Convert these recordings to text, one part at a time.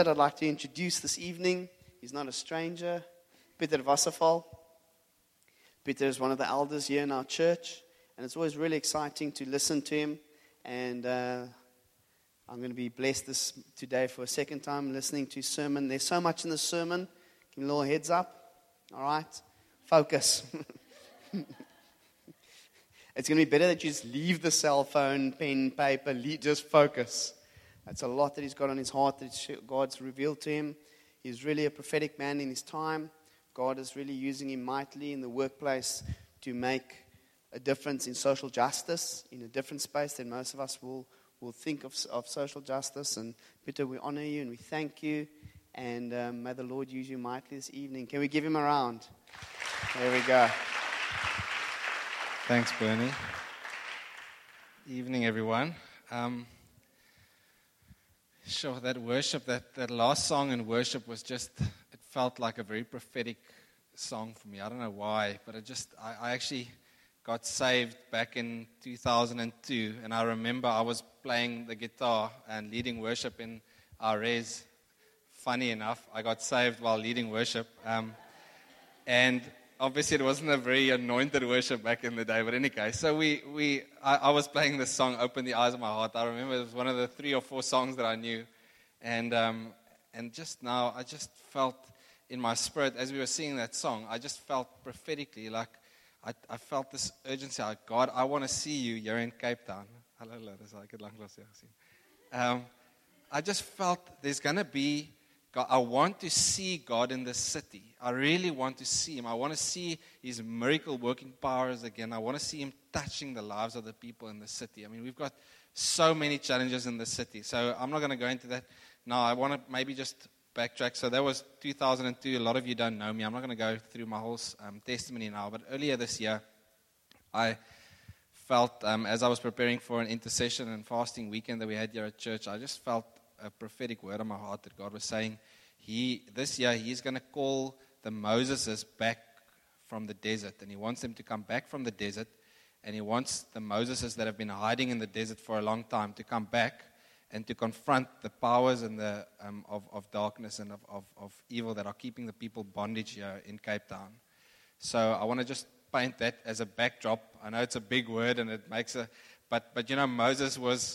I'd like to introduce this evening. He's not a stranger. Peter Wasserval. Peter is one of the elders here in our church, and it's always really exciting to listen to him. And I'm going to be blessed today for a second time listening to his sermon. There's so much in the sermon. Give me a little heads up. All right? Focus. It's going to be better that you just leave the cell phone, pen, paper, just focus. That's a lot that he's got on his heart that God's revealed to him. He's really a prophetic man in his time. God is really using him mightily in the workplace to make a difference in social justice, in a different space than most of us will think of social justice. And Peter, we honor you and we thank you. And may the Lord use you mightily this evening. Can we give him a round? There we go. Thanks, Bernie. Evening, everyone. Sure, that worship, that last song in worship was just, it felt like a very prophetic song for me. I don't know why, but I actually got saved back in 2002, and I remember I was playing the guitar and leading worship in our res. Funny enough, I got saved while leading worship, and obviously it wasn't a very anointed worship back in the day, but in any case, so I was playing this song, Open the Eyes of My Heart. I remember it was one of the 3 or 4 songs that I knew, and just now, I just felt in my spirit, as we were singing that song, I just felt prophetically, like, I felt this urgency, like, God, I want to see you here in Cape Town. Hallo, dis ek het lank lank gesien. I just felt there's going to be God, I want to see God in this city. I really want to see Him. I want to see His miracle working powers again. I want to see Him touching the lives of the people in the city. I mean, we've got so many challenges in the city. So I'm not going to go into that now. I want to maybe just backtrack. So that was 2002. A lot of you don't know me. I'm not going to go through my whole testimony now. But earlier this year, I felt, as I was preparing for an intercession and fasting weekend that we had here at church, I just felt a prophetic word on my heart that God was saying, this year He's going to call the Moseses back from the desert, and He wants them to come back from the desert, and He wants the Moseses that have been hiding in the desert for a long time to come back and to confront the powers and the of darkness and of evil that are keeping the people bondage here in Cape Town. So I want to just paint that as a backdrop. I know it's a big word and it makes but you know, Moses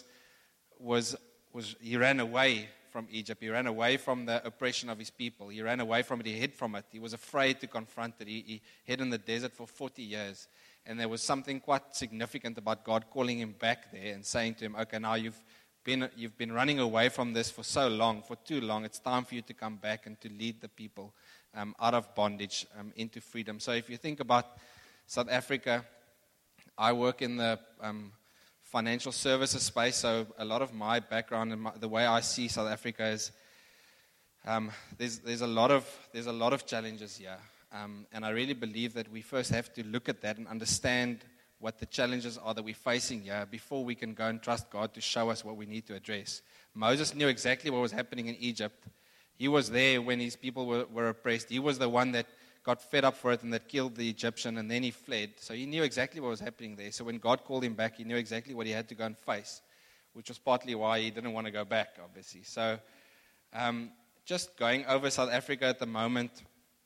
he ran away from Egypt. He ran away from the oppression of his people. He ran away from it. He hid from it. He was afraid to confront it. He hid in the desert for 40 years. And there was something quite significant about God calling him back there and saying to him, okay, now you've been running away from this for so long, for too long. It's time for you to come back and to lead the people out of bondage into freedom. So if you think about South Africa, I work in the financial services space, so a lot of my background and the way I see South Africa is there's a lot of challenges here, and I really believe that we first have to look at that and understand what the challenges are that we're facing here before we can go and trust God to show us what we need to address. Moses knew exactly what was happening in Egypt. He was there when his people were oppressed. He was the one that got fed up for it and that killed the Egyptian, and then he fled. So he knew exactly what was happening there. So when God called him back, he knew exactly what he had to go and face, which was partly why he didn't want to go back, obviously. So just going over South Africa at the moment,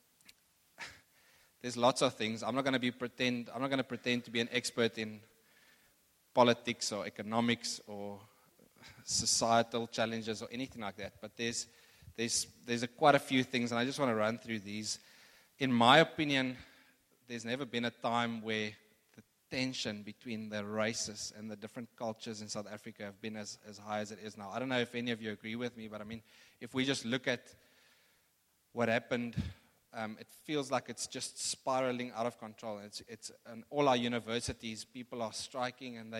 there's lots of things. I'm not going to pretend to be an expert in politics or economics or societal challenges or anything like that. But there's quite a few things, and I just want to run through these. In my opinion, there's never been a time where the tension between the races and the different cultures in South Africa have been as high as it is now. I don't know if any of you agree with me, but I mean, if we just look at what happened, it feels like it's just spiraling out of control. It's in all our universities, people are striking, and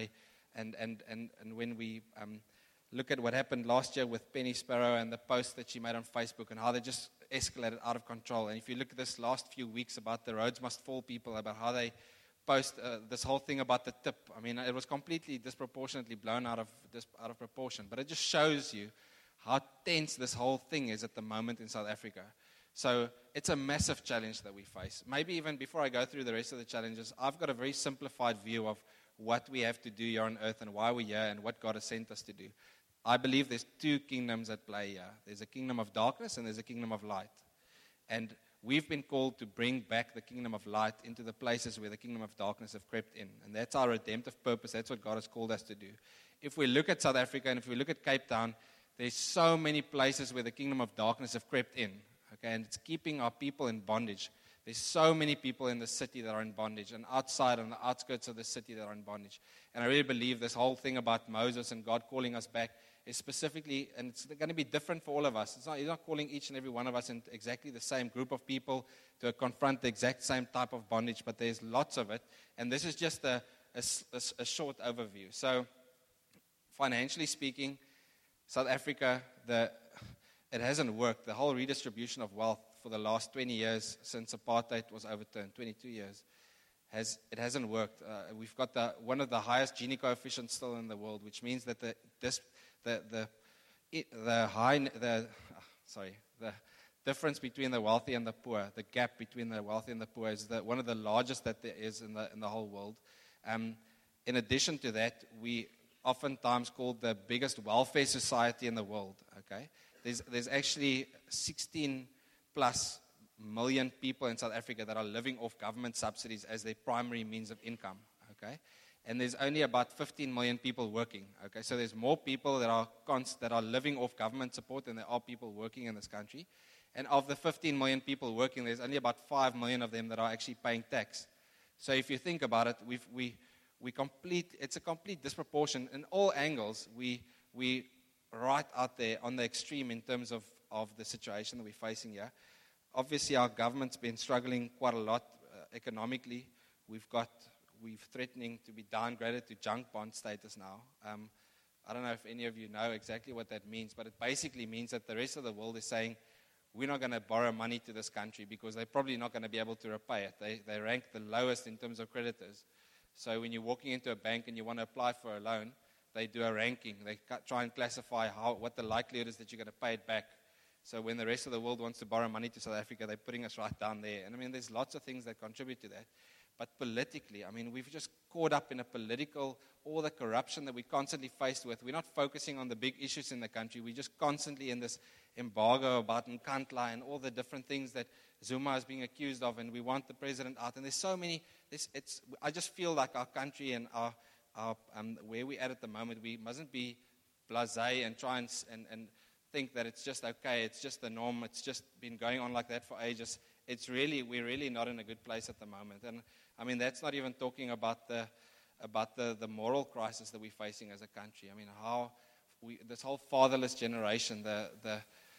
when we look at what happened last year with Penny Sparrow and the post that she made on Facebook and how they just escalated out of control. And if you look at this last few weeks about the Rhodes Must Fall people, about how they post this whole thing about the tip, I mean, it was completely disproportionately blown out of proportion. But it just shows you how tense this whole thing is at the moment in South Africa. So it's a massive challenge that we face. Maybe even before I go through the rest of the challenges, I've got a very simplified view of what we have to do here on earth and why we're here and what God has sent us to do. I believe there's two kingdoms at play here. There's a kingdom of darkness and there's a kingdom of light. And we've been called to bring back the kingdom of light into the places where the kingdom of darkness have crept in. And that's our redemptive purpose. That's what God has called us to do. If we look at South Africa and if we look at Cape Town, there's so many places where the kingdom of darkness have crept in. Okay, and it's keeping our people in bondage. There's so many people in the city that are in bondage, and outside on the outskirts of the city that are in bondage. And I really believe this whole thing about Moses and God calling us back is specifically, and it's going to be different for all of us. He's not calling each and every one of us in exactly the same group of people to confront the exact same type of bondage, but there's lots of it. And this is just a short overview. So, financially speaking, South Africa, it hasn't worked. The whole redistribution of wealth for the last 20 years since apartheid was overturned, 22 years, it hasn't worked. We've got one of the highest Gini coefficients still in the world, which means that the difference between the wealthy and the poor, the gap between the wealthy and the poor, is one of the largest that there is in the whole world. In addition to that, we oftentimes called the biggest welfare society in the world. Okay, there's actually 16 plus million people in South Africa that are living off government subsidies as their primary means of income. Okay, and there's only about 15 million people working. Okay, so there's more people that are living off government support than there are people working in this country. And of the 15 million people working, there's only about 5 million of them that are actually paying tax. So if you think about it, it's a complete disproportion in all angles. We right out there on the extreme in terms of the situation that we're facing here. Obviously, our government's been struggling quite a lot economically. We're threatening to be downgraded to junk bond status now. I don't know if any of you know exactly what that means, but it basically means that the rest of the world is saying, we're not going to borrow money to this country because they're probably not going to be able to repay it. They rank the lowest in terms of creditors. So when you're walking into a bank and you want to apply for a loan, they do a ranking. They try and classify what the likelihood is that you're going to pay it back. So when the rest of the world wants to borrow money to South Africa, they're putting us right down there. And I mean, there's lots of things that contribute to that. But politically, I mean, we've just caught up in all the corruption that we're constantly faced with. We're not focusing on the big issues in the country. We're just constantly in this embargo about Nkandla and all the different things that Zuma is being accused of, and we want the president out. And there's so many. I just feel like our country and our where we're at the moment, we mustn't be blasé and try and think that it's just okay. It's just the norm. It's just been going on like that for ages. We're really not in a good place at the moment. And I mean, that's not even talking about the moral crisis that we're facing as a country. I mean, this whole fatherless generation, the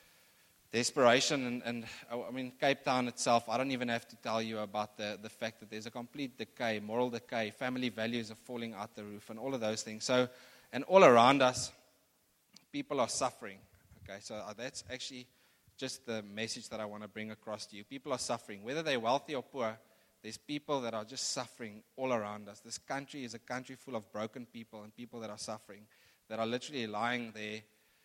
desperation, and I mean, Cape Town itself, I don't even have to tell you about the fact that there's a complete decay, moral decay, family values are falling out the roof, and all of those things. So, and all around us, people are suffering. Okay, so that's actually just the message that I want to bring across to you. People are suffering. Whether they're wealthy or poor, there's people that are just suffering all around us. This country is a country full of broken people and people that are suffering, that are literally lying there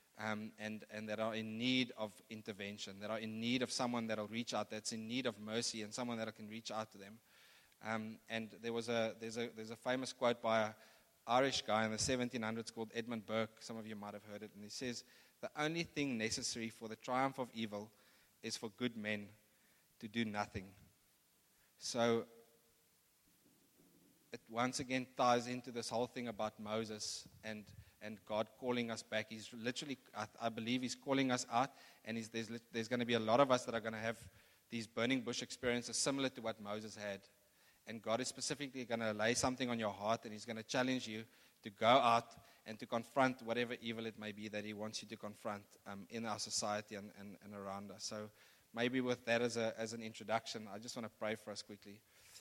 and that are in need of intervention, that are in need of someone that will reach out, that's in need of mercy and someone that can reach out to them. And there's a famous quote by an Irish guy in the 1700s called Edmund Burke. Some of you might have heard it. And he says, the only thing necessary for the triumph of evil is for good men to do nothing. So it once again ties into this whole thing about Moses and God calling us back. He's literally, I believe he's calling us out, and there's going to be a lot of us that are going to have these burning bush experiences similar to what Moses had. And God is specifically going to lay something on your heart, and he's going to challenge you to go out and to confront whatever evil it may be that he wants you to confront in our society and around us. So maybe with that as an introduction, I just want to pray for us quickly.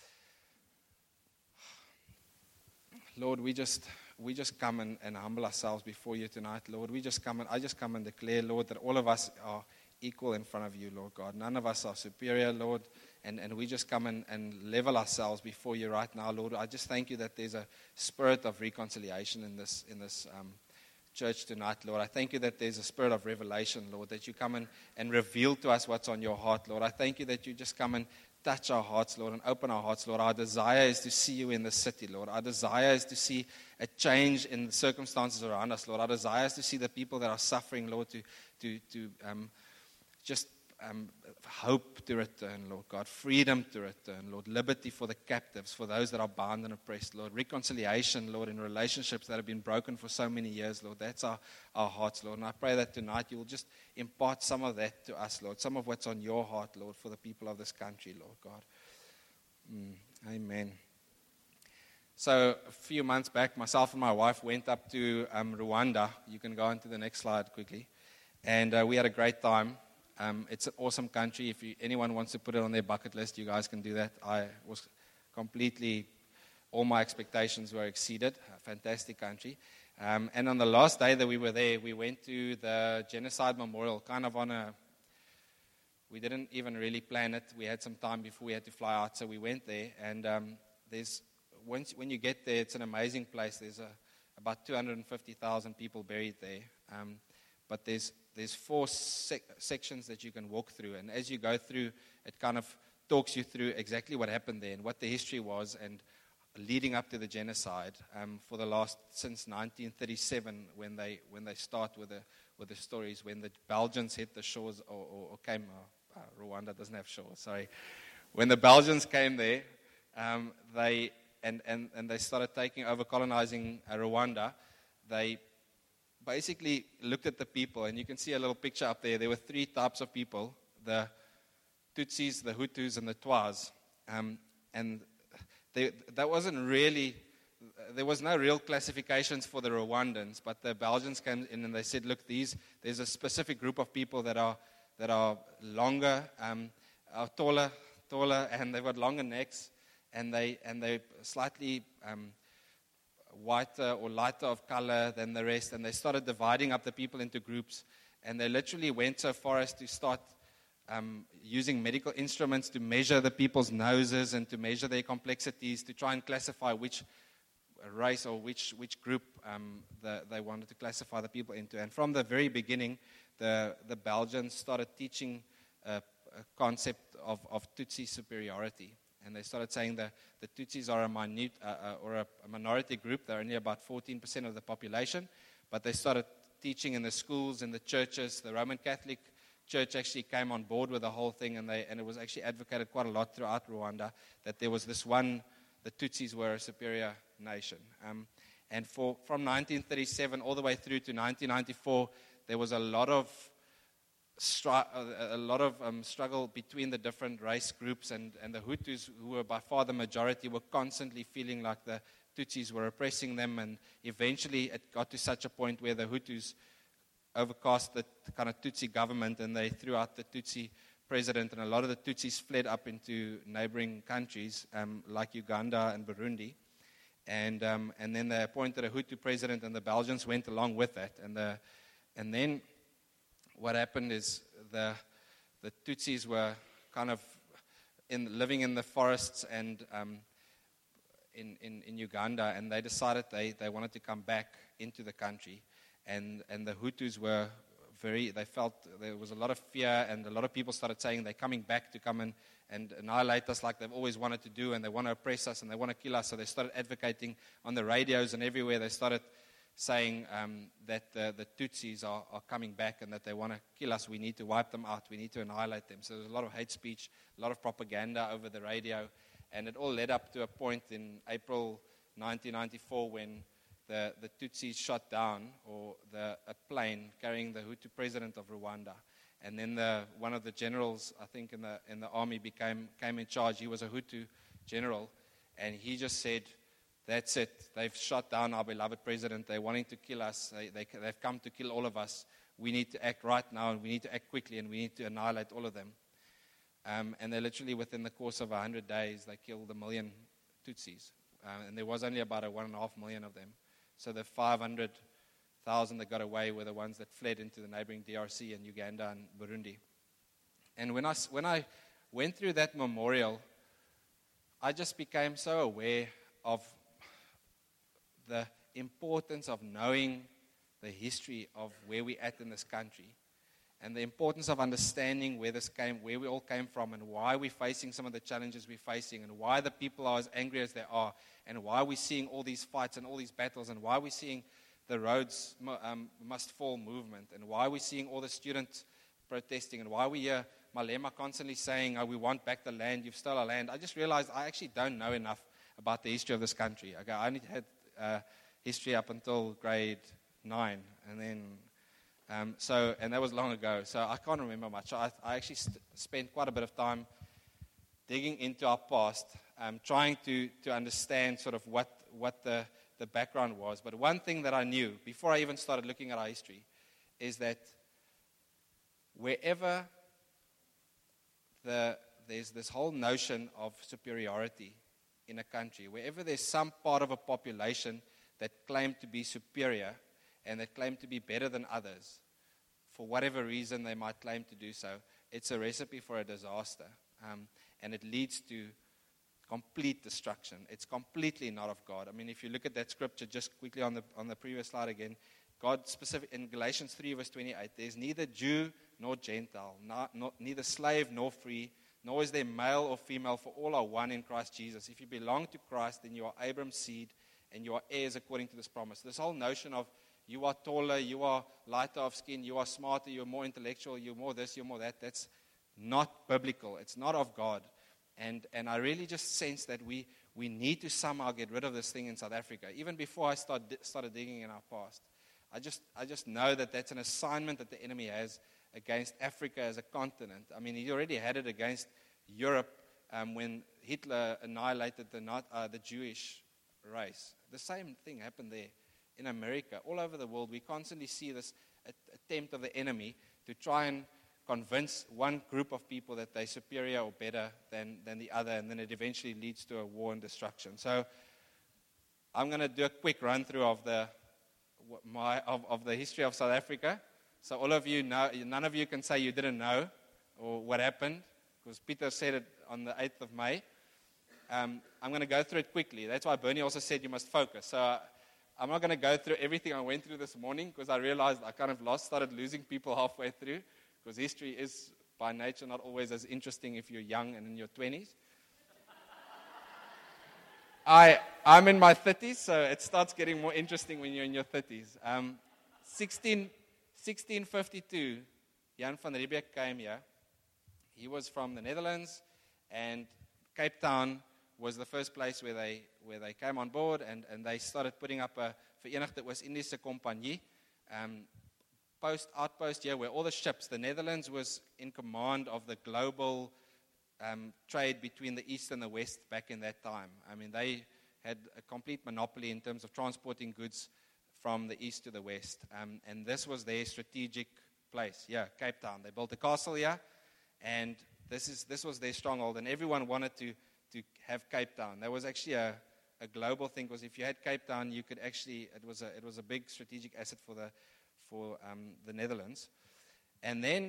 Lord, we just come and humble ourselves before you tonight, Lord. I just come and declare, Lord, that all of us are equal in front of you, Lord God. None of us are superior, Lord. And we just come and level ourselves before you right now, Lord. I just thank you that there's a spirit of reconciliation in this church tonight, Lord. I thank you that there's a spirit of revelation, Lord, that you come and reveal to us what's on your heart, Lord. I thank you that you just come and touch our hearts, Lord, and open our hearts, Lord. Our desire is to see you in the city, Lord. Our desire is to see a change in the circumstances around us, Lord. Our desire is to see the people that are suffering, Lord, to just hope to return, Lord God, freedom to return, Lord, liberty for the captives, for those that are bound and oppressed, Lord, reconciliation, Lord, in relationships that have been broken for so many years, Lord. That's our hearts, Lord. And I pray that tonight you will just impart some of that to us, Lord, some of what's on your heart, Lord, for the people of this country, Lord God. Amen. So a few months back, myself and my wife went up to Rwanda. You can go on to the next slide quickly. And we had a great time. It's an awesome country. If anyone wants to put it on their bucket list, you guys can do that. I was completely, all my expectations were exceeded. A fantastic country. And on the last day that we were there, we went to the Genocide Memorial, kind of we didn't even really plan it. We had some time before we had to fly out, so we went there. And when you get there, it's an amazing place. There's about 250,000 people buried there. But there's 4 sections that you can walk through. And as you go through, it kind of talks you through exactly what happened there and what the history was and leading up to the genocide since 1937 when they start with the stories, when the Belgians hit the shores or came, Rwanda doesn't have shores, sorry. When the Belgians came there, they started taking over, colonizing Rwanda, they basically looked at the people, and you can see a little picture up there. There were 3 types of people, the Tutsis, the Hutus, and the Twas. And that wasn't really, there was no real classifications for the Rwandans, but the Belgians came in and they said, look, there's a specific group of people that are longer, are taller, and they've got longer necks, and they slightly whiter or lighter of color than the rest, and they started dividing up the people into groups, and they literally went so far as to start using medical instruments to measure the people's noses and to measure their complexities to try and classify which race or which group they wanted to classify the people into. And from the very beginning, the Belgians started teaching a concept of Tutsi superiority. And they started saying that the Tutsis are a minority group. They're only about 14% of the population. But they started teaching in the schools, in the churches. The Roman Catholic Church actually came on board with the whole thing. And it was actually advocated quite a lot throughout Rwanda that there was this one, the Tutsis were a superior nation. And from 1937 all the way through to 1994, there was a lot of struggle between the different race groups, and the Hutus, who were by far the majority, were constantly feeling like the Tutsis were oppressing them, and eventually it got to such a point where the Hutus overcast the kind of Tutsi government, and they threw out the Tutsi president, and a lot of the Tutsis fled up into neighboring countries like Uganda and Burundi, and then they appointed a Hutu president, and the Belgians went along with that, and then what happened is the Tutsis were kind of living in the forests and in Uganda, and they decided they wanted to come back into the country. And the Hutus they felt there was a lot of fear, and a lot of people started saying they're coming back to come and annihilate us like they've always wanted to do, and they want to oppress us and they want to kill us. So they started advocating on the radios and everywhere. They started saying that the Tutsis are coming back and that they want to kill us. We need to wipe them out. We need to annihilate them. So there's a lot of hate speech, a lot of propaganda over the radio. And it all led up to a point in April 1994 when the Tutsis shot down a plane carrying the Hutu president of Rwanda. And then one of the generals, I think, in the army came in charge. He was a Hutu general. And he just said, that's it. They've shot down our beloved president. They're wanting to kill us. They've come to kill all of us. We need to act right now, and we need to act quickly, and we need to annihilate all of them. And they literally, within the course of 100 days, they killed 1 million Tutsis. And there was only about 1.5 million of them. So the 500,000 that got away were the ones that fled into the neighboring DRC and Uganda and Burundi. And when I went through that memorial, I just became so aware of the importance of knowing the history of where we're at in this country. and the importance of understanding where we all came from, and why we're facing some of the challenges we're facing, and why the people are as angry as they are, and why we're seeing all these fights and all these battles, and why we're seeing the Rhodes Must Fall movement, and why we're seeing all the students protesting, and why we hear Malema constantly saying, we want back the land, you've stolen our land. I just realized I actually don't know enough about the history of this country. Okay, I only had history up until grade 9, and then and that was long ago, so I can't remember much. I actually spent quite a bit of time digging into our past, trying to understand sort of what the background was. But one thing that I knew before I even started looking at our history is that wherever there's this whole notion of superiority in a country, wherever there's some part of a population that claim to be superior and that claim to be better than others, for whatever reason they might claim to do so, it's a recipe for a disaster. And it leads to complete destruction. It's completely not of God. I mean, if you look at that scripture just quickly on the previous slide again, God specific in Galatians 3 verse 28, there's neither Jew nor Gentile, neither slave nor free, nor is there male or female, for all are one in Christ Jesus. If you belong to Christ, then you are Abraham's seed, and you are heirs according to this promise. This whole notion of you are taller, you are lighter of skin, you are smarter, you're more intellectual, you're more this, you're more that, that's not biblical. It's not of God. And I really just sense that we need to somehow get rid of this thing in South Africa. Even before I started digging in our past, I just know that that's an assignment that the enemy has against Africa as a continent. I mean, he already had it against Europe when Hitler annihilated the Jewish race. The same thing happened there in America. All over the world, we constantly see this attempt of the enemy to try and convince one group of people that they're superior or better than the other, and then it eventually leads to a war and destruction. So I'm going to do a quick run-through of the history of South Africa. So all of you know, none of you can say you didn't know or what happened, because Peter said it on the 8th of May. I'm going to go through it quickly. That's why Bernie also said you must focus. So I'm not going to go through everything I went through this morning, because I realized I kind of started losing people halfway through, because history is by nature not always as interesting if you're young and in your 20s. I'm in my 30s, so it starts getting more interesting when you're in your 30s. 1652, Jan van Riebeeck came here. He was from the Netherlands, and Cape Town was the first place where they came on board, and they started putting up a Verenigde Oos-Indische Compagnie outpost here, where all the ships, the Netherlands was in command of the global trade between the East and the West back in that time. I mean, they had a complete monopoly in terms of transporting goods from the East to the West. And this was their strategic place, Cape Town. They built a castle here, and this was their stronghold, and everyone wanted to have Cape Town. That was actually a global thing, because if you had Cape Town, you could actually, it was a big strategic asset for the Netherlands. And then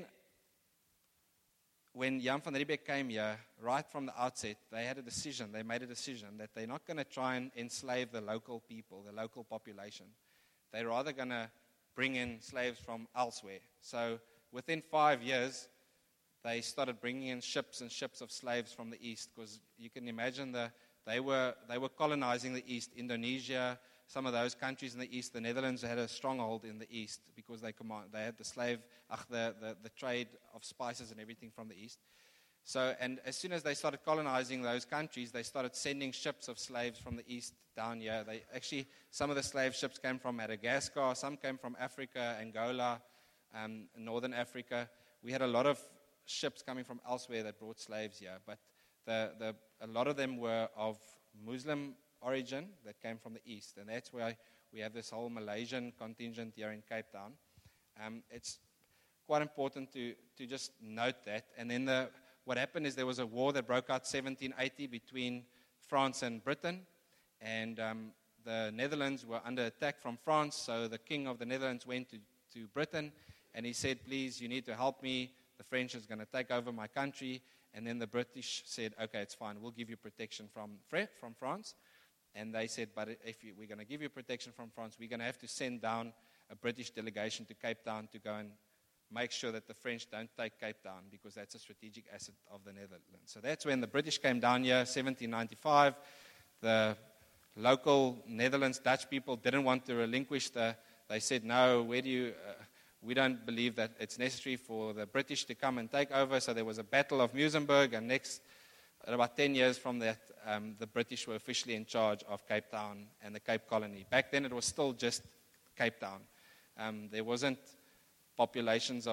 when Jan van Riebeeck came here, right from the outset, they made a decision that they're not going to try and enslave the local people, the local population. They're rather going to bring in slaves from elsewhere. So within 5 years, they started bringing in ships and ships of slaves from the East, because you can imagine they were colonizing the East. Indonesia, some of those countries in the East, the Netherlands had a stronghold in the East because they had the trade of spices and everything from the East. So, and as soon as they started colonizing those countries, they started sending ships of slaves from the East down here. Some of the slave ships came from Madagascar, some came from Africa, Angola, Northern Africa. We had a lot of ships coming from elsewhere that brought slaves here, but a lot of them were of Muslim origin that came from the East, and that's why we have this whole Malaysian contingent here in Cape Town. It's quite important to just note that. And then what happened is there was a war that broke out 1780 between France and Britain, and the Netherlands were under attack from France, so the king of the Netherlands went to Britain, and he said, please, you need to help me. The French is going to take over my country. And then the British said, okay, it's fine, we'll give you protection from France. And they said, but if we're going to give you protection from France, we're going to have to send down a British delegation to Cape Town to go and make sure that the French don't take Cape Town, because that's a strategic asset of the Netherlands. So that's when the British came down here, 1795. The local Netherlands, Dutch people didn't want to relinquish they said, no, we don't believe that it's necessary for the British to come and take over. So there was a Battle of Muizenberg, and about 10 years from that, the British were officially in charge of Cape Town and the Cape Colony. Back then, it was still just Cape Town. There wasn't populations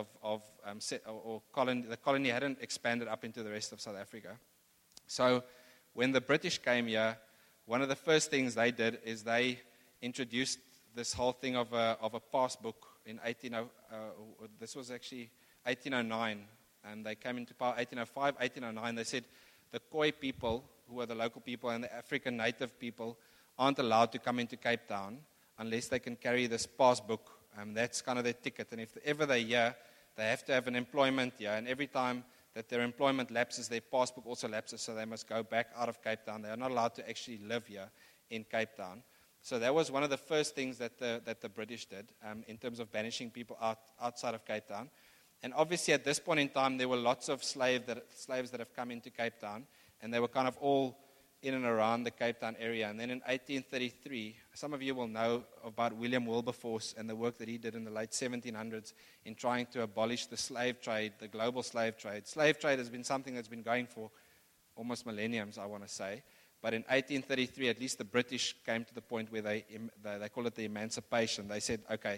the colony hadn't expanded up into the rest of South Africa. So when the British came here, one of the first things they did is they introduced this whole thing of a passbook in this was actually 1809, and they came into power 1805, 1809. They said the Khoi people, who are the local people, and the African native people aren't allowed to come into Cape Town unless they can carry this passbook. That's kind of their ticket. And if ever they're here, they have to have an employment here. And every time that their employment lapses, their passbook also lapses, so they must go back out of Cape Town. They are not allowed to actually live here in Cape Town. So that was one of the first things that the British did in terms of banishing people outside of Cape Town. And obviously at this point in time, there were lots of slaves that have come into Cape Town, and they were kind of all in and around the Cape Town area. And then in 1833, some of you will know about William Wilberforce and the work that he did in the late 1700s in trying to abolish the slave trade, the global slave trade. Slave trade has been something that's been going for almost millenniums, I want to say. But in 1833, at least the British came to the point where they call it the emancipation. They said, okay,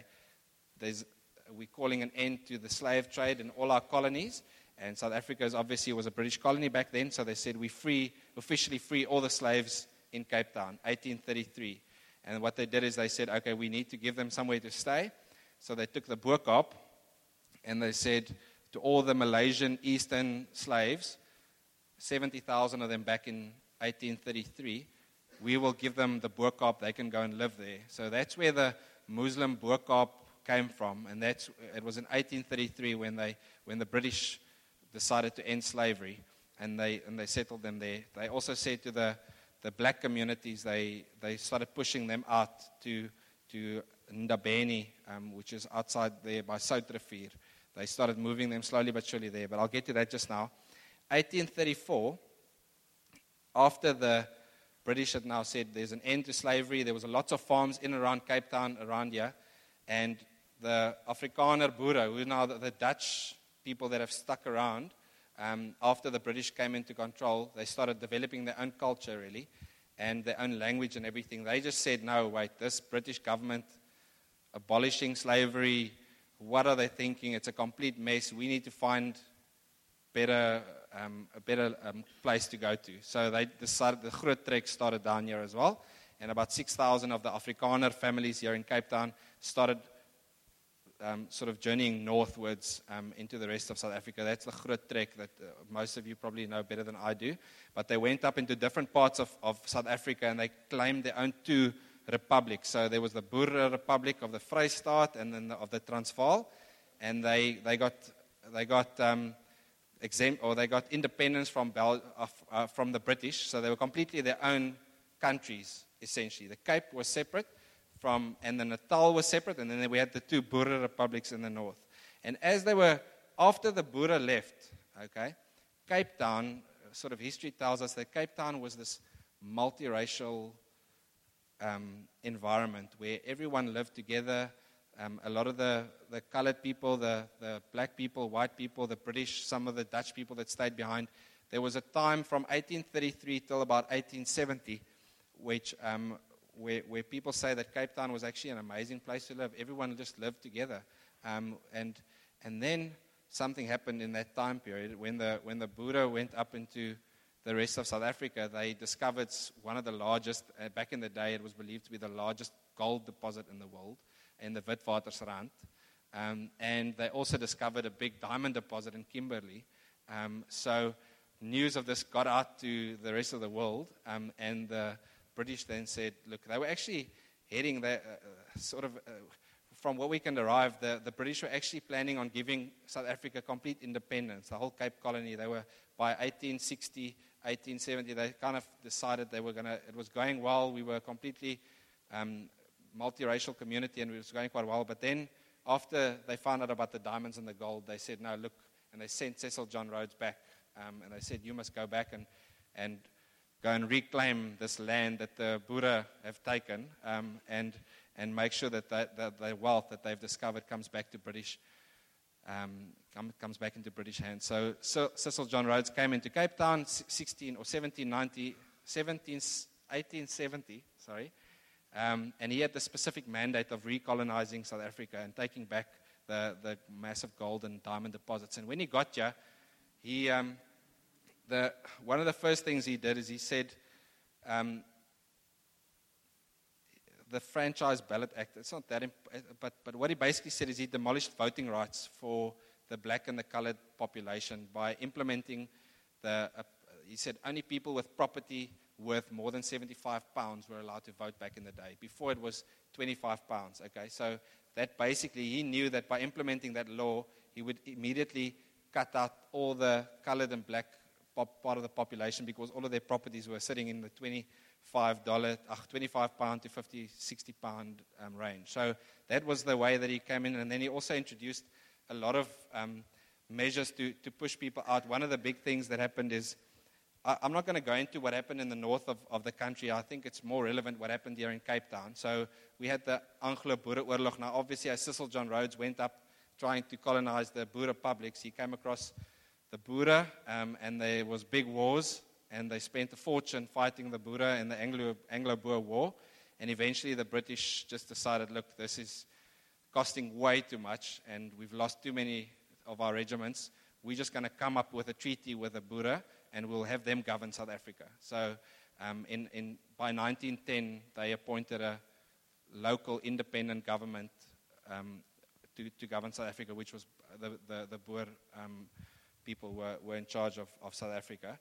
we're calling an end to the slave trade in all our colonies. And South Africa obviously was a British colony back then, so they said we officially free all the slaves in Cape Town, 1833. And what they did is they said, okay, we need to give them somewhere to stay. So they took the Boerkaap, and they said to all the Malaysian Eastern slaves, 70,000 of them back in 1833, we will give them the Boerkaap, they can go and live there. So that's where the Muslim Boerkaap came from, and it was in 1833 when the British decided to end slavery, and they settled them there. They also said to the black communities, they started pushing them out to Ndabeni, which is outside there by Soutrevier. They started moving them slowly but surely there, but I'll get to that just now. 1834, after the British had now said there's an end to slavery, there was lots of farms in and around Cape Town, around here, and the Afrikaner Boere, who are now the Dutch people that have stuck around, after the British came into control, they started developing their own culture, really, and their own language and everything. They just said, no, wait, this British government abolishing slavery, what are they thinking? It's a complete mess. We need to find a better place to go to. So they decided the Groot Trek started down here as well, and about 6,000 of the Afrikaner families here in Cape Town started sort of journeying northwards into the rest of South Africa. That's the Groot Trek that most of you probably know better than I do. But they went up into different parts of South Africa, and they claimed their own two republics. So there was the Boer Republic of the Vrystaat and then of the Transvaal, and they got exempt, or they got independence from the British. So they were completely their own countries, essentially. The Cape was separate, and the Natal was separate, and then we had the two Boer republics in the north. And after the Boer left, okay, Cape Town, sort of history tells us that Cape Town was this multiracial environment where everyone lived together. A lot of the colored people, the black people, white people, the British, some of the Dutch people that stayed behind. There was a time from 1833 till about 1870, where people say that Cape Town was actually an amazing place to live. Everyone just lived together. And then something happened in that time period. When the Boer went up into the rest of South Africa, they discovered one of the largest, back in the day it was believed to be the largest gold deposit in the world, in the Witwatersrand. And they also discovered a big diamond deposit in Kimberley. So news of this got out to the rest of the world, and the British then said, look, they were actually heading there, from what we can derive, the British were actually planning on giving South Africa complete independence, the whole Cape Colony. They were, by 1860, 1870, they kind of decided it was going well. We were a completely multiracial community, and it was going quite well. But then after they found out about the diamonds and the gold, they said, no, look, and they sent Cecil John Rhodes back. And they said, you must go back and go and reclaim this land that the Boere have taken, and make sure that the wealth that they've discovered comes back to British, comes back into British hands. So Cecil John Rhodes came into Cape Town 1870, and he had the specific mandate of recolonizing South Africa and taking back the massive gold and diamond deposits. And when he got here, one of the first things he did is he said, the Franchise Ballot Act, it's not that but what he basically said is he demolished voting rights for the black and the colored population by implementing he said only people with property worth more than 75 pounds were allowed to vote back in the day. Before it was 25 pounds, okay? So that basically, he knew that by implementing that law, he would immediately cut out all the colored and black part of the population, because all of their properties were sitting in the £25 to 50, 60 pound range. So that was the way that he came in. And then he also introduced a lot of measures to push people out. One of the big things that happened is, I'm not going to go into what happened in the north of the country. I think it's more relevant what happened here in Cape Town. So we had the Anglo-Boereoorlog. Now, obviously, as Cecil John Rhodes went up trying to colonize the Boer publics, he came across the Boer, and there was big wars, and they spent a fortune fighting the Boer in the Anglo-Boer War. And eventually the British just decided, look, this is costing way too much, and we've lost too many of our regiments. We're just going to come up with a treaty with the Boer, and we'll have them govern South Africa. So by 1910, they appointed a local independent government to govern South Africa, which was the Boer people were in charge of South Africa.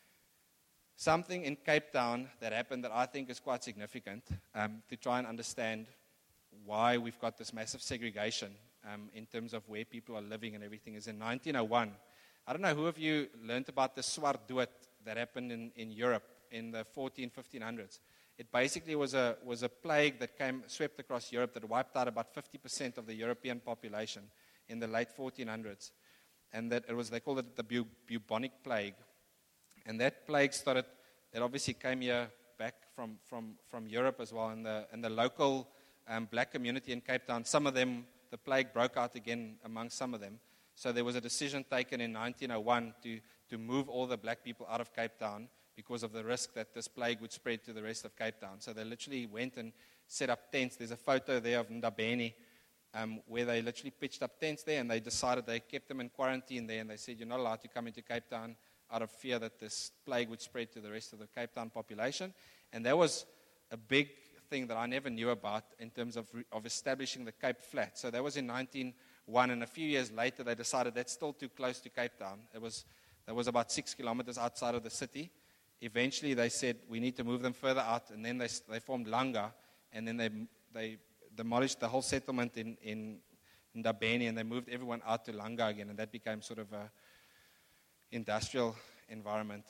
Something in Cape Town that happened that I think is quite significant to try and understand why we've got this massive segregation in terms of where people are living and everything is in 1901. I don't know who of you learned about the Swart Dood that happened in Europe in the 1500s. It basically was a plague that swept across Europe that wiped out about 50% of the European population in the late 1400s. And that they called it the bubonic plague. And that plague it obviously came here back from Europe as well. And the local black community in Cape Town, some of them, the plague broke out again among some of them. So there was a decision taken in 1901 to move all the black people out of Cape Town because of the risk that this plague would spread to the rest of Cape Town. So they literally went and set up tents. There's a photo there of Ndabeni where they literally pitched up tents there, and they decided they kept them in quarantine there, and they said, you're not allowed to come into Cape Town out of fear that this plague would spread to the rest of the Cape Town population. And that was a big thing that I never knew about in terms of establishing the Cape Flat. So that was in 1901, and a few years later they decided that's still too close to Cape Town. That was about 6 kilometers outside of the city. Eventually they said we need to move them further out, and then they formed Langa, and then they demolished the whole settlement in Ndabeni, and they moved everyone out to Langa again, and that became sort of a industrial environment.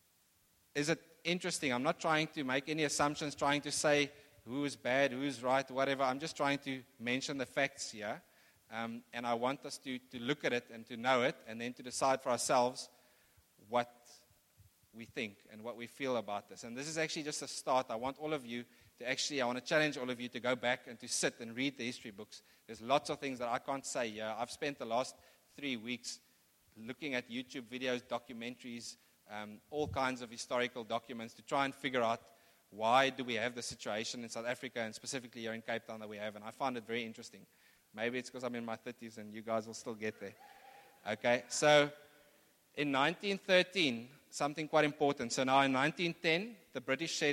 Is it interesting? I'm not trying to make any assumptions, trying to say who is bad, who is right, whatever. I'm just trying to mention the facts here. And I want us to look at it and to know it, and then to decide for ourselves what we think and what we feel about this. And this is actually just a start. I want to challenge all of you to go back and to sit and read the history books. There's lots of things that I can't say here. I've spent the last 3 weeks looking at YouTube videos, documentaries, all kinds of historical documents to try and figure out why do we have the situation in South Africa and specifically here in Cape Town that we have. And I find it very interesting. Maybe it's because I'm in my 30s and you guys will still get there. Okay, so in 1913, something quite important. So now in 1910, the British said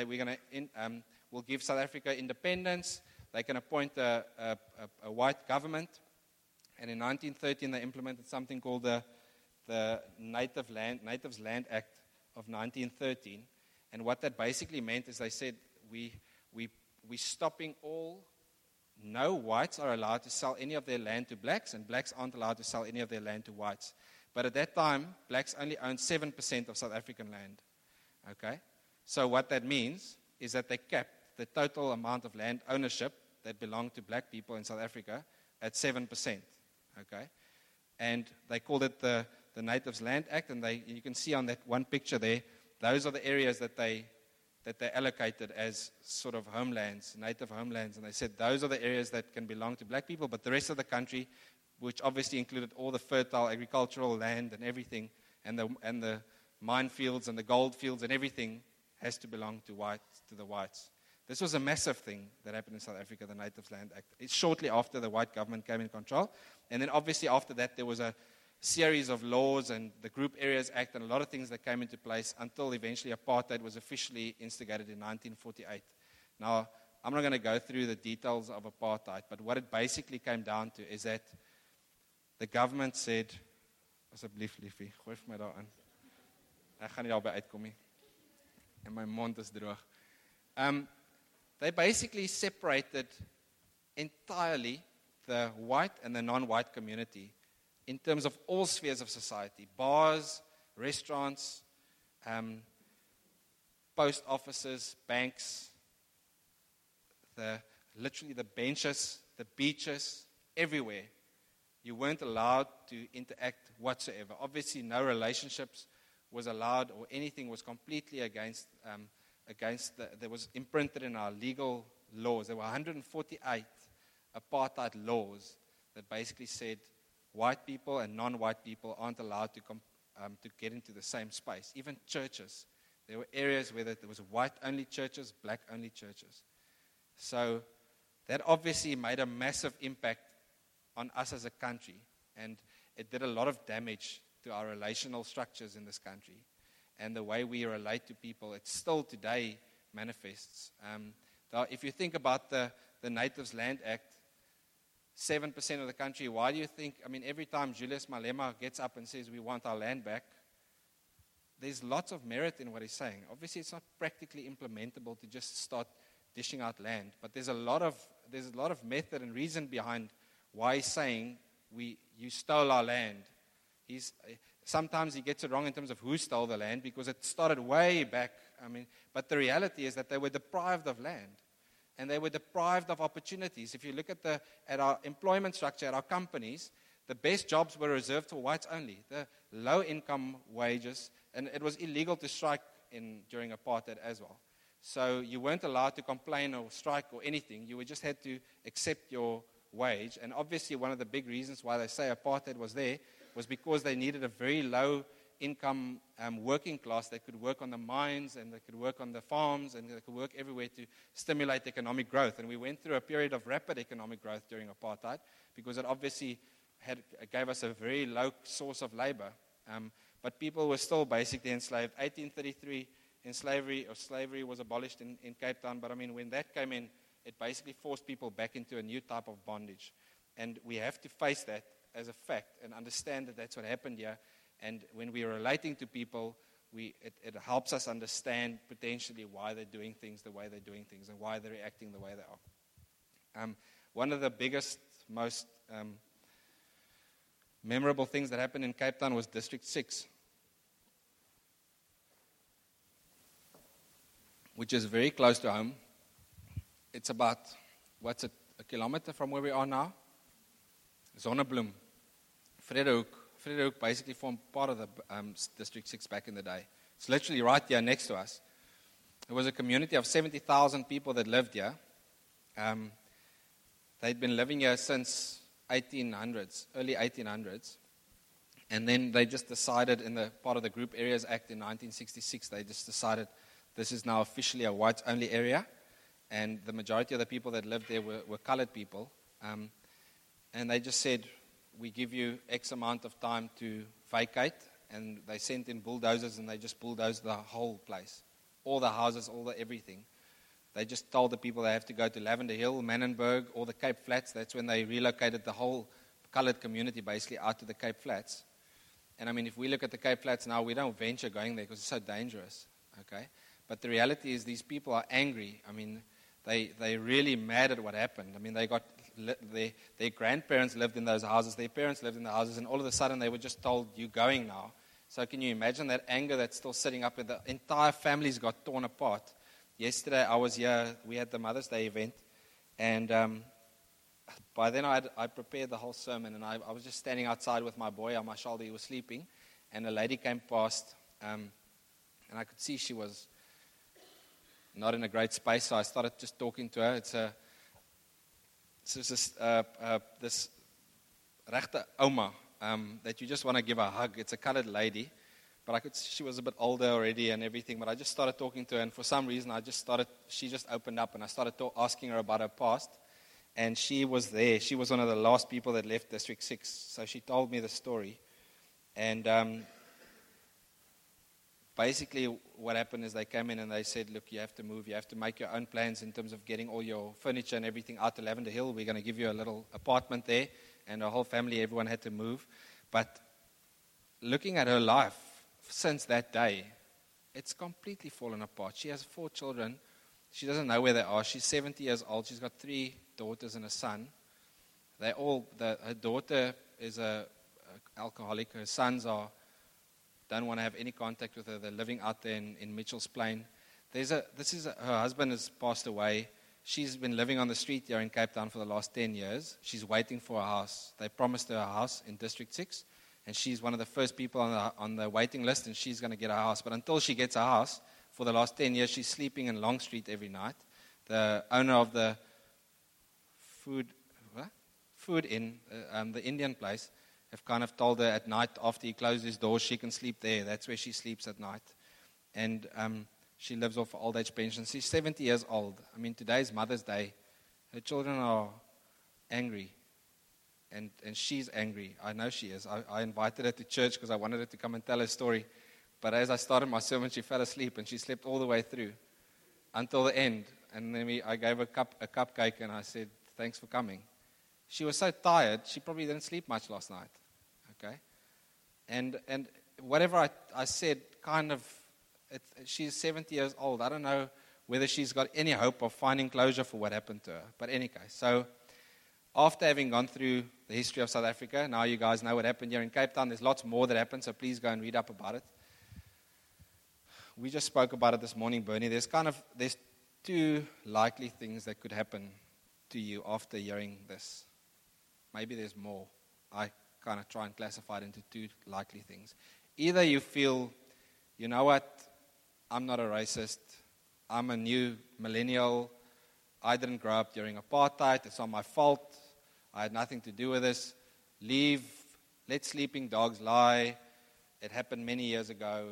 we'll give South Africa independence. They can appoint a white government. And in 1913, they implemented something called the Natives Land Act of 1913. And what that basically meant is they said, we're stopping no whites are allowed to sell any of their land to blacks, and blacks aren't allowed to sell any of their land to whites. But at that time, blacks only owned 7% of South African land. Okay? So what that means is that they capped the total amount of land ownership that belonged to black people in South Africa at 7%. Okay? And they called it the Natives Land Act, and you can see on that one picture there, those are the areas that they allocated as sort of homelands, native homelands, and they said those are the areas that can belong to black people, but the rest of the country, which obviously included all the fertile agricultural land and everything, and the minefields and the gold fields and everything, has to belong to the whites. This was a massive thing that happened in South Africa, the Natives Land Act. It's shortly after the white government came in control, and then obviously after that there was a series of laws and the Group Areas Act and a lot of things that came into place until eventually apartheid was officially instigated in 1948. Now, I'm not going to go through the details of apartheid, but what it basically came down to is that the government said, asseblief liefie, gooi vir my daar in. Ek gaan nie daarby uitkom nie. En my mond is droog. They basically separated entirely the white and the non-white community in terms of all spheres of society, bars, restaurants, post offices, banks, literally the benches, the beaches, everywhere. You weren't allowed to interact whatsoever. Obviously, no relationships was allowed, or anything was completely against there was imprinted in our legal laws. There were 148 apartheid laws that basically said white people and non-white people aren't allowed to get into the same space. Even churches. There were areas where there was white-only churches, black-only churches. So that obviously made a massive impact on us as a country, and it did a lot of damage to our relational structures in this country and the way we relate to people. It still today manifests. If you think about the Natives Land Act, 7% of the country, why do you think, every time Julius Malema gets up and says we want our land back, there's lots of merit in what he's saying. Obviously, it's not practically implementable to just start dishing out land, but there's a lot of method and reason behind why he's saying you stole our land. Sometimes he gets it wrong in terms of who stole the land, because it started way back. But the reality is that they were deprived of land, and they were deprived of opportunities. If you look at our employment structure, at our companies, the best jobs were reserved for whites only. The low-income wages, and it was illegal to strike during apartheid as well. So you weren't allowed to complain or strike or anything. You just had to accept your wage. And obviously one of the big reasons why they say apartheid was there was because they needed a very low-income working class that could work on the mines, and they could work on the farms, and they could work everywhere to stimulate economic growth. And we went through a period of rapid economic growth during apartheid, because it obviously gave us a very low source of labor. But people were still basically enslaved. 1833, slavery was abolished in Cape Town. But when that came in, it basically forced people back into a new type of bondage. And we have to face that as a fact and understand that that's what happened here. And when we're relating to people, it helps us understand potentially why they're doing things the way they're doing things and why they're reacting the way they are. One of the biggest, most memorable things that happened in Cape Town was District 6, which is very close to home. It's about, a kilometer from where we are now? Zonnebloem. Vredehoek basically formed part of the District 6 back in the day. It's literally right here next to us. There was a community of 70,000 people that lived here. They'd been living here since early 1800s. And then they just decided, in the part of the Group Areas Act in 1966, they just decided this is now officially a whites-only area. And the majority of the people that lived there were colored people. And they just said, we give you X amount of time to vacate. And they sent in bulldozers, and they just bulldozed the whole place. All the houses, all the everything. They just told the people they have to go to Lavender Hill, Manenberg, or the Cape Flats. That's when they relocated the whole colored community basically out to the Cape Flats. And if we look at the Cape Flats now, we don't venture going there because it's so dangerous. Okay? But the reality is these people are angry. They're really mad at what happened. They got their grandparents lived in those houses, their parents lived in the houses, and all of a sudden they were just told, you're going now. So can you imagine that anger that's still sitting up? The entire families got torn apart. Yesterday I was here, we had the Mother's Day event, and by then I prepared the whole sermon, and I was just standing outside with my boy on my shoulder. He was sleeping, and a lady came past, and I could see she was not in a great space, so I started just talking to her. This rechte oma that you just want to give a hug. It's a colored lady, but she was a bit older already and everything, but I just started talking to her, and for some reason she just opened up, and I started asking her about her past, and she was there. She was one of the last people that left District 6, so she told me the story, and basically what happened is they came in and they said, look, you have to move, you have to make your own plans in terms of getting all your furniture and everything out to Lavender Hill. We're going to give you a little apartment there, and our whole family, everyone had to move. But looking at her life since that day, it's completely fallen apart. She has 4 children. She doesn't know where they are. She's 70 years old. She's got 3 daughters and a son. Her daughter is an alcoholic. Her sons don't want to have any contact with her. They're living out there in Mitchell's Plain. Her husband has passed away. She's been living on the street here in Cape Town for the last 10 years. She's waiting for a house. They promised her a house in District 6, and she's one of the first people on the waiting list, and she's going to get a house. But until she gets a house, for the last 10 years, she's sleeping in Long Street every night. The owner of the food inn, the Indian place, have kind of told her at night after he closes his doors, she can sleep there. That's where she sleeps at night. And she lives off old age pension. She's 70 years old. I mean, today's Mother's Day. Her children are angry. And she's angry. I know she is. I invited her to church because I wanted her to come and tell her story. But as I started my sermon, she fell asleep, and she slept all the way through until the end. And then I gave her a cupcake, and I said, thanks for coming. She was so tired, she probably didn't sleep much last night. Okay? And whatever I said, she's 70 years old. I don't know whether she's got any hope of finding closure for what happened to her. But in any case, so after having gone through the history of South Africa, now you guys know what happened here in Cape Town. There's lots more that happened, so please go and read up about it. We just spoke about it this morning, Bernie. There's 2 likely things that could happen to you after hearing this. Maybe there's more. I kind of try and classify it into 2 likely things. Either you feel, you know what, I'm not a racist. I'm a new millennial. I didn't grow up during apartheid. It's not my fault. I had nothing to do with this. Leave. Let sleeping dogs lie. It happened many years ago.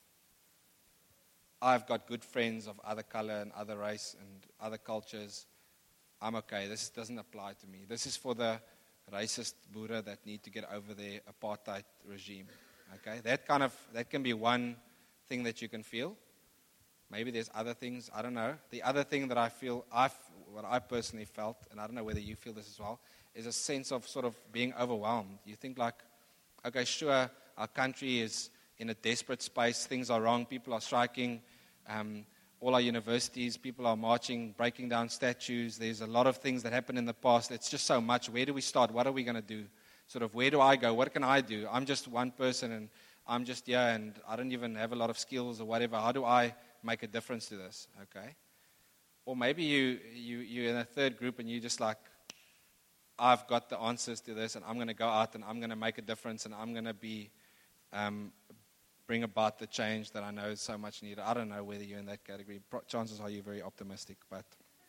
I've got good friends of other color and other race and other cultures. I'm okay. This doesn't apply to me. This is for the racist Boere that need to get over their apartheid regime. Okay, that can be one thing that you can feel. Maybe there's other things. I don't know. The other thing that I feel, what I personally felt, and I don't know whether you feel this as well, is a sense of sort of being overwhelmed. You think like, okay, sure, our country is in a desperate space. Things are wrong. People are striking. All our universities, people are marching, breaking down statues. There's a lot of things that happened in the past. It's just so much. Where do we start? What are we going to do? Sort of, where do I go? What can I do? I'm just one person, and I'm just here, and I don't even have a lot of skills or whatever. How do I make a difference to this? Okay. Or maybe you're in a third group, and you're just like, I've got the answers to this, and I'm going to go out, and I'm going to make a difference, and I'm going to be bring about the change that I know is so much needed. I don't know whether you're in that category. Chances are you're very optimistic. But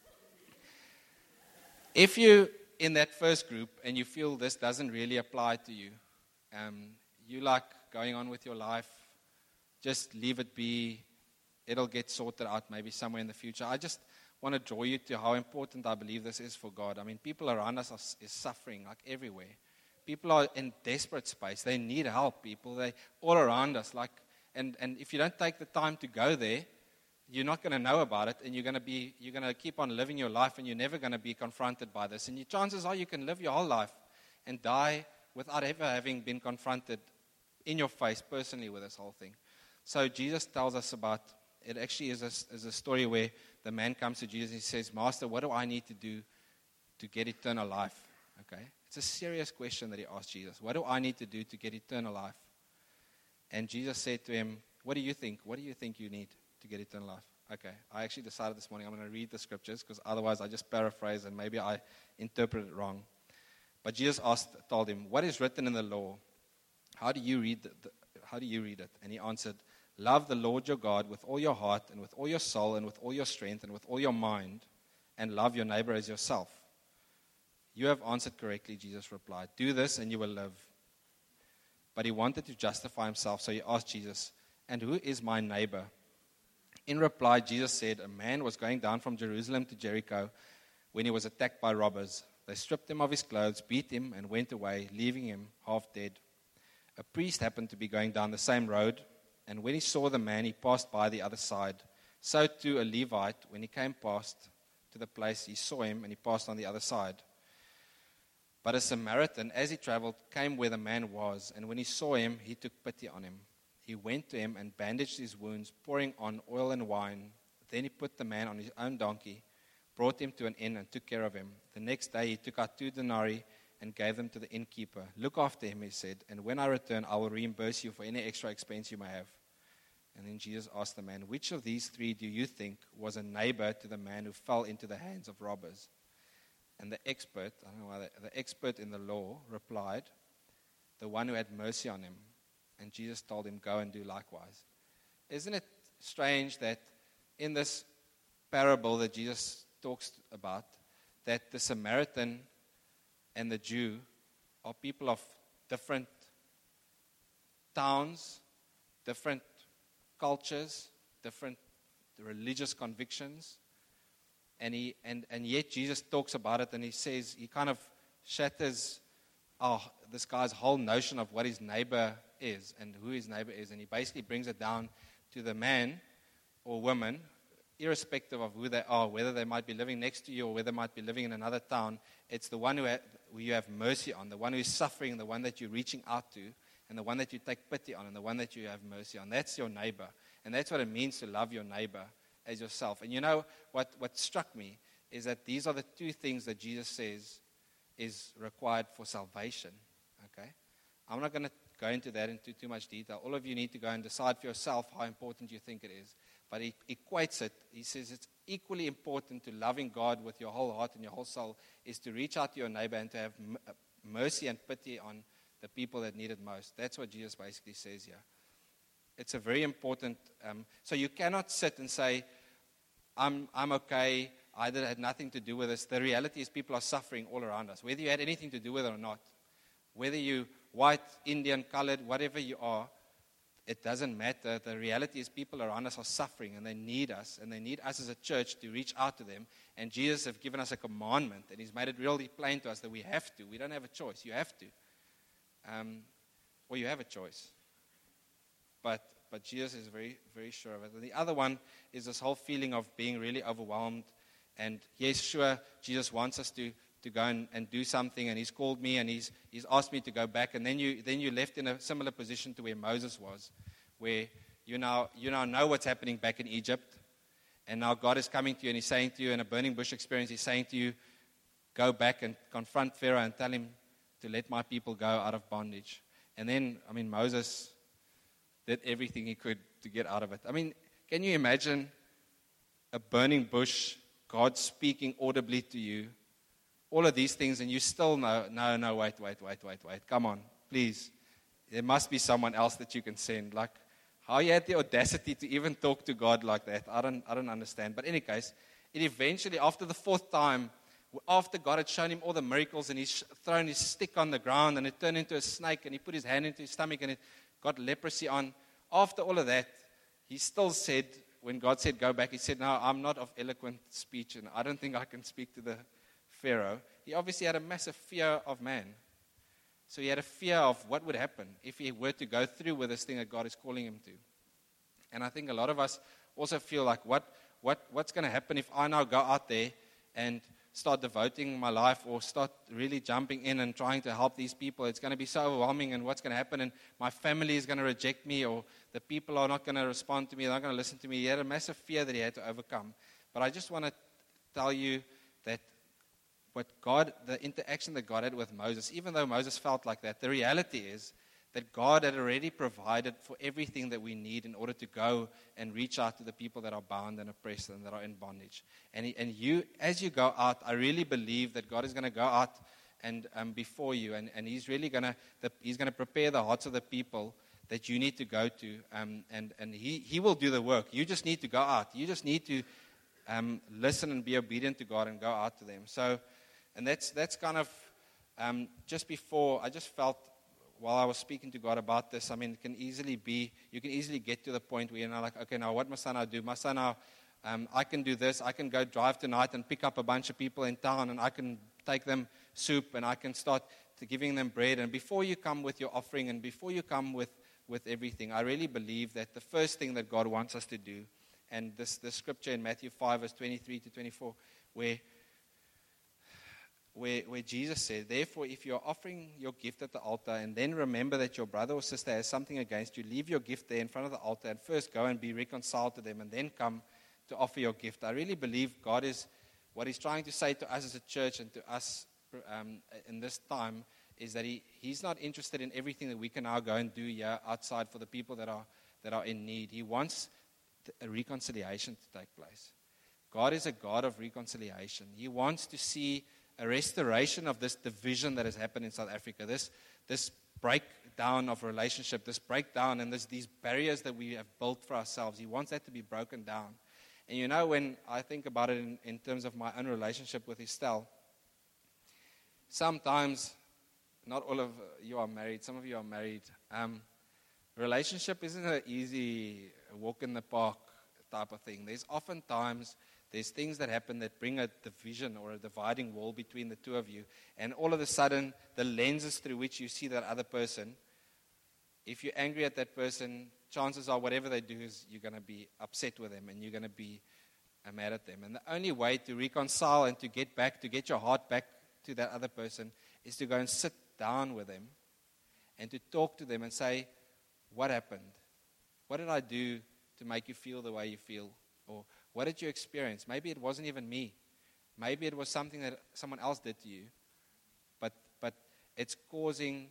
if you're in that first group and you feel this doesn't really apply to you, you like going on with your life, just leave it be. It'll get sorted out maybe somewhere in the future. I just want to draw you to how important I believe this is for God. I mean, people around us is suffering like everywhere. People are in desperate space. They need help, people. They all around us. And if you don't take the time to go there, you're not going to know about it, and you're going to keep on living your life, and you're never going to be confronted by this. And your chances are you can live your whole life and die without ever having been confronted in your face personally with this whole thing. So Jesus tells us about it. Actually is a story where the man comes to Jesus and he says, Master, what do I need to do to get eternal life? Okay. It's a serious question that he asked Jesus. What do I need to do to get eternal life? And Jesus said to him, what do you think? What do you think you need to get eternal life? Okay, I actually decided this morning I'm going to read the scriptures because otherwise I just paraphrase and maybe I interpret it wrong. But Jesus told him, "What is written in the law? How do you read it?" And he answered, "Love the Lord your God with all your heart and with all your soul and with all your strength and with all your mind, and love your neighbor as yourself." "You have answered correctly," Jesus replied. "Do this and you will live." But he wanted to justify himself, so he asked Jesus, "And who is my neighbor?" In reply, Jesus said, "A man was going down from Jerusalem to Jericho when he was attacked by robbers. They stripped him of his clothes, beat him, and went away, leaving him half dead. A priest happened to be going down the same road, and when he saw the man, he passed by the other side. So too a Levite, when he came past to the place, he saw him, and he passed on the other side. But a Samaritan, as he traveled, came where the man was, and when he saw him, he took pity on him. He went to him and bandaged his wounds, pouring on oil and wine. Then he put the man on his own donkey, brought him to an inn, and took care of him. The next day he took out 2 denarii and gave them to the innkeeper. 'Look after him,' he said, 'and when I return, I will reimburse you for any extra expense you may have.' And then Jesus asked the man, 'Which of these 3 do you think was a neighbor to the man who fell into the hands of robbers?' And the expert, I don't know why, the expert in the law replied, 'The one who had mercy on him.' And Jesus told him, 'Go and do likewise.'" Isn't it strange that in this parable that Jesus talks about, that the Samaritan and the Jew are people of different towns, different cultures, different religious convictions, and yet Jesus talks about it, and he says, he kind of shatters this guy's whole notion of what his neighbor is and who his neighbor is, and he basically brings it down to the man or woman, irrespective of who they are, whether they might be living next to you or whether they might be living in another town. It's the one who you have mercy on, the one who is suffering, the one that you're reaching out to, and the one that you take pity on, and the one that you have mercy on. That's your neighbor. And that's what it means to love your neighbor as yourself. And you know what struck me is that these are the 2 things that Jesus says is required for salvation. Okay? I'm not going to go into that into too much detail. All of you need to go and decide for yourself how important you think it is. But he equates it. He says it's equally important to loving God with your whole heart and your whole soul is to reach out to your neighbor and to have mercy and pity on the people that need it most. That's what Jesus basically says here. It's a very important. So you cannot sit and say, I'm okay, I had nothing to do with this. The reality is people are suffering all around us, whether you had anything to do with it or not. Whether you white, Indian, colored, whatever you are, it doesn't matter. The reality is people around us are suffering and they need us. And they need us as a church to reach out to them. And Jesus has given us a commandment. And he's made it really plain to us that we have to. We don't have a choice. You have to. Or you have a choice. But Jesus is very, very sure of it. And the other one is this whole feeling of being really overwhelmed. And yes, sure, Jesus wants us to go and do something, and he's called me and he's asked me to go back, and then you're left in a similar position to where Moses was, where you now know what's happening back in Egypt, and now God is coming to you and he's saying to you in a burning bush experience, he's saying to you, go back and confront Pharaoh and tell him to let my people go out of bondage. And then, Moses did everything he could to get out of it. Can you imagine a burning bush, God speaking audibly to you, all of these things, and you still know, no, wait, come on, please. There must be someone else that you can send. Like, how you had the audacity to even talk to God like that, I don't understand. But in any case, it eventually, after the 4th time, after God had shown him all the miracles, and he's thrown his stick on the ground, and it turned into a snake, and he put his hand into his stomach, and it got leprosy on. After all of that, he still said, when God said go back, he said, no, I'm not of eloquent speech, and I don't think I can speak to the Pharaoh. He obviously had a massive fear of man. So he had a fear of what would happen if he were to go through with this thing that God is calling him to. And I think a lot of us also feel like, what's going to happen if I now go out there and start devoting my life or start really jumping in and trying to help these people? It's going to be so overwhelming, and what's going to happen? And my family is going to reject me, or the people are not going to respond to me, they're not going to listen to me. He had a massive fear that he had to overcome. But I just want to tell you that the interaction that God had with Moses, even though Moses felt like that, the reality is that God had already provided for everything that we need in order to go and reach out to the people that are bound and oppressed and that are in bondage. And you, as you go out, I really believe that God is going to go out and before you, and He's really going to prepare the hearts of the people that you need to go to, and He will do the work. You just need to go out. You just need to listen and be obedient to God and go out to them. So, and that's kind of just before, I just felt while I was speaking to God about this, I mean, you can easily get to the point where you're now like, okay, now what must I now do? Must I now, I can do this. I can go drive tonight and pick up a bunch of people in town, and I can take them soup, and I can start to giving them bread. And before you come with your offering, and before you come with everything, I really believe that the first thing that God wants us to do, and this scripture in Matthew 5, verse 23 to 24, where Jesus said, therefore, if you're offering your gift at the altar, and then remember that your brother or sister has something against you, leave your gift there in front of the altar, and first go and be reconciled to them, and then come to offer your gift. I really believe God is, what He's trying to say to us as a church and to us in this time, is that He's not interested in everything that we can now go and do here outside for the people that are in need. He wants a reconciliation to take place. God is a God of reconciliation. He wants to see a restoration of this division that has happened in South Africa, this breakdown of relationship, this breakdown and these barriers that we have built for ourselves. He wants that to be broken down. And you know, when I think about it in terms of my own relationship with Estelle, sometimes, not all of you are married, some of you are married, relationship isn't an easy walk in the park type of thing. There's things that happen that bring a division or a dividing wall between the two of you. And all of a sudden, the lenses through which you see that other person, if you're angry at that person, chances are whatever they do is you're going to be upset with them and you're going to be mad at them. And the only way to reconcile and to get your heart back to that other person is to go and sit down with them and to talk to them and say, what happened? What did I do to make you feel the way you feel? Or what did you experience? Maybe it wasn't even me. Maybe it was something that someone else did to you. But it's causing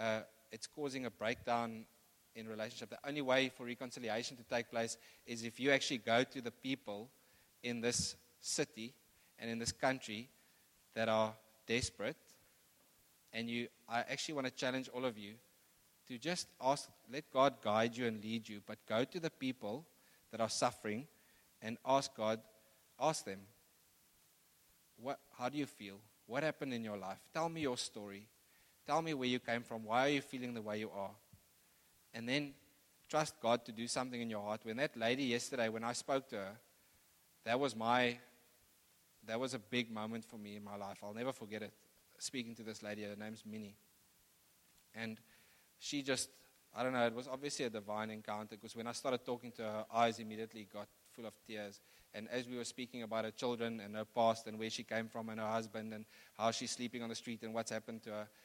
a breakdown in relationship. The only way for reconciliation to take place is if you actually go to the people in this city and in this country that are desperate. And I actually want to challenge all of you to just let God guide you and lead you, but go to the people that are suffering and ask them, how do you feel? What happened in your life? Tell me your story. Tell me where you came from. Why are you feeling the way you are? And then trust God to do something in your heart. When that lady yesterday, when I spoke to her, that was a big moment for me in my life. I'll never forget it. Speaking to this lady, her name's Minnie. And she just, I don't know, it was obviously a divine encounter, because when I started talking to her, her eyes immediately got full of tears. And as we were speaking about her children and her past and where she came from and her husband and how she's sleeping on the street and what's happened to her,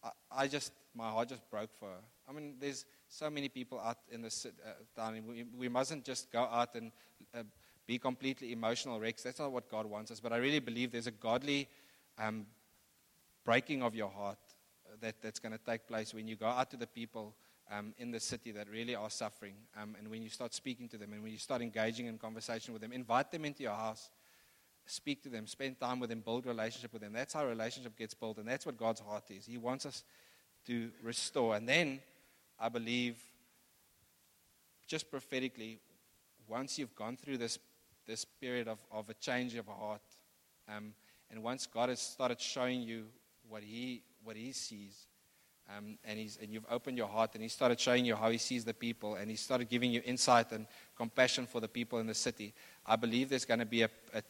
my heart just broke for her. I mean, there's so many people out in this town. We mustn't just go out and be completely emotional wrecks. That's not what God wants us. But I really believe there's a godly breaking of your heart that's going to take place when you go out to the people in the city that really are suffering, and when you start speaking to them, and when you start engaging in conversation with them, invite them into your house, speak to them, spend time with them, build relationship with them. That's how a relationship gets built, and that's what God's heart is. He wants us to restore. And then I believe, just prophetically, once you've gone through this period of a change of heart, and once God has started showing you what He sees, and you've opened your heart, and He started showing you how He sees the people, and He started giving you insight and compassion for the people in the city, I believe there's going to be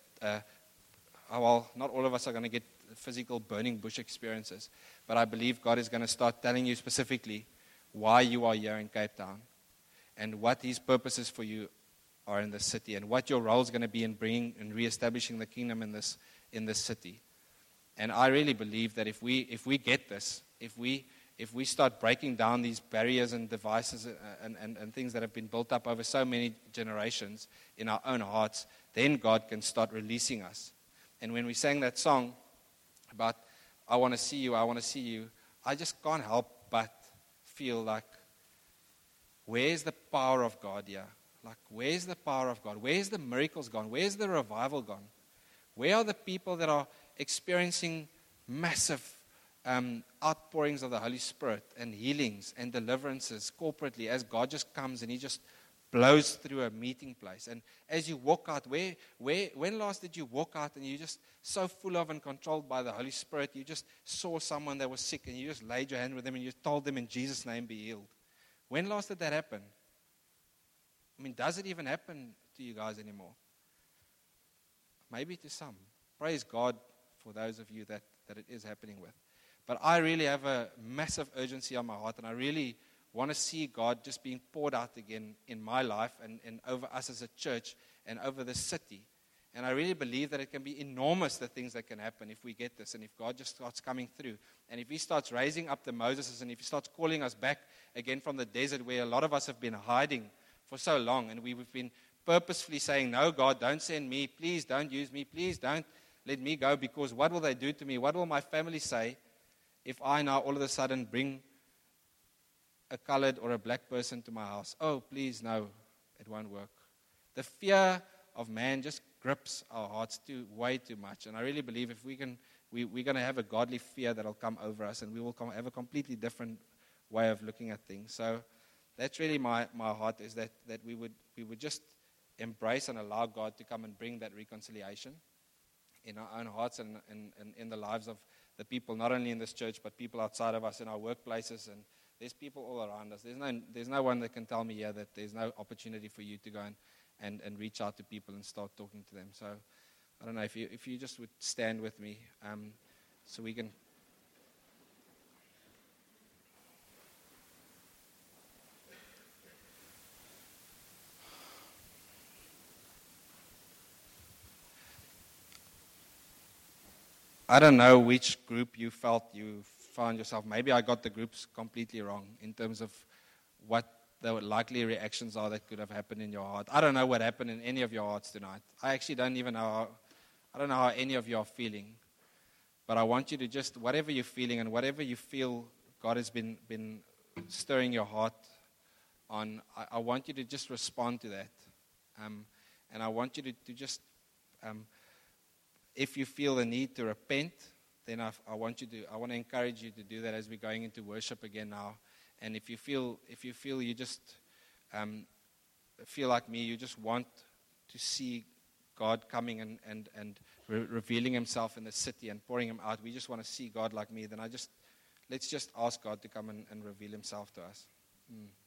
well, not all of us are going to get physical burning bush experiences, but I believe God is going to start telling you specifically why you are here in Cape Town, and what His purposes for you are in this city, and what your role is going to be in bringing and reestablishing the kingdom in this city. And I really believe that if we get this, if we start breaking down these barriers and devices and things that have been built up over so many generations in our own hearts, then God can start releasing us. And when we sang that song about, I want to see you, I want to see you, I just can't help but feel like, where's the power of God here? Like, where's the power of God? Where's the miracles gone? Where's the revival gone? Where are the people that are experiencing massive outpourings of the Holy Spirit and healings and deliverances corporately as God just comes and He just blows through a meeting place? And as you walk out, when last did you walk out and you just so full of and controlled by the Holy Spirit, you just saw someone that was sick and you just laid your hand with them and you told them in Jesus' name be healed? When last did that happen? I mean, does it even happen to you guys anymore? Maybe to some. Praise God for those of you that it is happening with. But I really have a massive urgency on my heart, and I really want to see God just being poured out again in my life and over us as a church and over the city. And I really believe that it can be enormous, the things that can happen if we get this, and if God just starts coming through. And if He starts raising up the Moseses, and if He starts calling us back again from the desert where a lot of us have been hiding for so long, and we've been purposefully saying, no, God, don't send me. Please don't use me. Please don't let me go, because what will they do to me? What will my family say if I now all of a sudden bring a colored or a black person to my house? Oh, please, no, it won't work. The fear of man just grips our hearts way too much. And I really believe if we're going to have a godly fear that will come over us, and we will have a completely different way of looking at things. So that's really my heart, is that we would just embrace and allow God to come and bring that reconciliation in our own hearts and in the lives of the people, not only in this church, but people outside of us, in our workplaces. And there's people all around us. There's no one that can tell me here that there's no opportunity for you to go and reach out to people and start talking to them. So I don't know if you just would stand with me, so we can. I don't know which group you felt you found yourself. Maybe I got the groups completely wrong in terms of what the likely reactions are that could have happened in your heart. I don't know what happened in any of your hearts tonight. I actually don't even know. I don't know how any of you are feeling. But I want you to just, whatever you're feeling and whatever you feel God has been stirring your heart on, I want you to just respond to that. And I want you to just... if you feel the need to repent, then I want to encourage you to do that as we're going into worship again now. And if you feel you just feel like me, you just want to see God coming and revealing Himself in the city and pouring Him out, we just want to see God like me, then let's just ask God to come and reveal Himself to us.